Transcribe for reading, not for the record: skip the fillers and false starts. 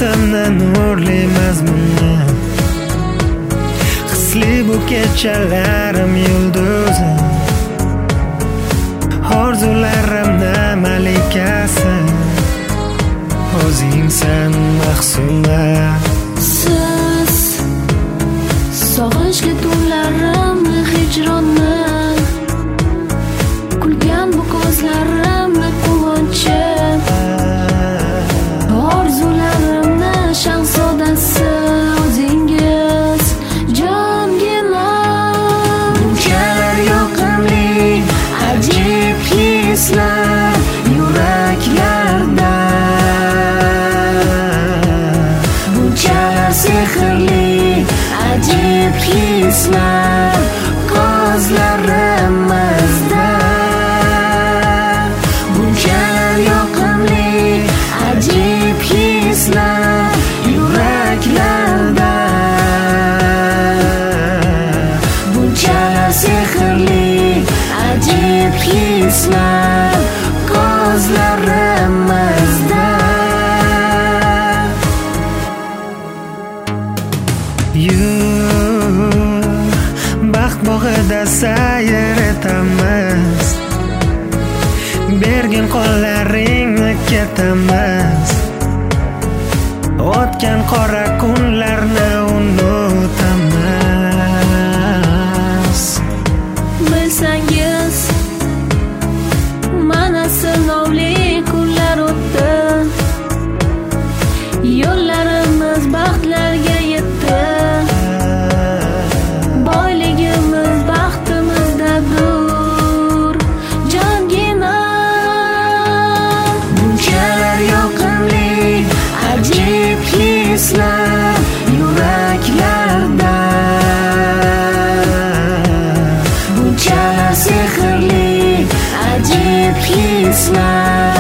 hayotimni nurli mazmuni, hisli bu kechalarim yulduzi, orzularimni malikasi o'zingsan mahsula. Siz sog'inchli tunlarimni, hijronni, kulgan bu ko'zlarimni quvonchi, orzularimni shahzodasi o'zingiz jongina. Bunchalar yoqimli ajib hislar yuraklarda, bunchalar sehrli ajib hislar ko'zlarimizda, bunchalar yoqimli ajib hislar yuraklarda, bunchalar sehrli ajib hislar ko'zlarimizda. Baxt bog'ida sayr etamiz, bergin qo'llaringni ketamiz, o'tgan qora kunlarni unutamiz. Bilsangiz mana sinovli kunlar o'tdi, yo'llarimiz baxtlarga yetdi, boyligimiz baxtimizdadir jongina. Bunchalar yoqimli ajib hislar yuraklarda, bunchalar sehrli ajib hislar